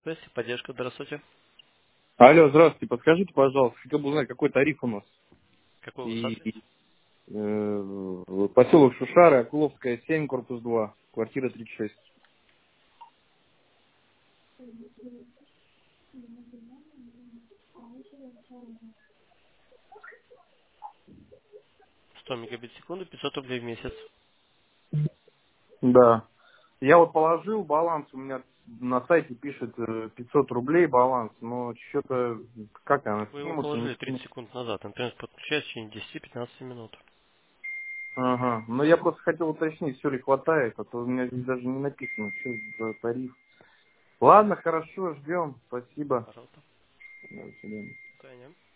Спасибо, поддержка, здравствуйте. Алло, здравствуйте. Подскажите, пожалуйста, хотел бы узнать, какой тариф у нас. Какой у вас адрес? И поселок Шушары, Акуловская, 7, корпус 2, квартира 36. 100 мегабит в секунду, 500 рублей в месяц. Да. Я вот положил баланс, у меня на сайте пишет 500 рублей баланс, но что-то, как она, Вы его снимут, не положили 30 снимут. секунд назад. Интернет подключается в течение 10-15 минут. Ага. Но я просто хотел уточнить, все ли хватает, а то у меня здесь даже не написано, что за тариф. Ладно, хорошо, ждем. Спасибо. Пожалуйста. До свидания. До свидания.